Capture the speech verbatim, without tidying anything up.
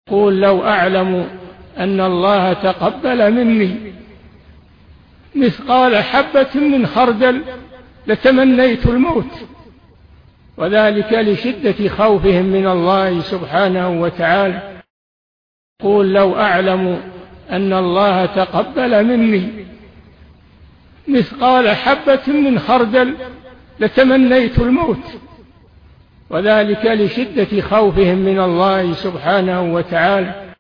قل لو أعلم أن الله تقبل مني مثقال حبة من خردل لتمنيت الموت، وذلك لشدة خوفهم من الله سبحانه وتعالى. قل لو أعلم أن الله تقبل مني مثقال حبة من خردل لتمنيت الموت، وذلك لشدة خوفهم من الله سبحانه وتعالى.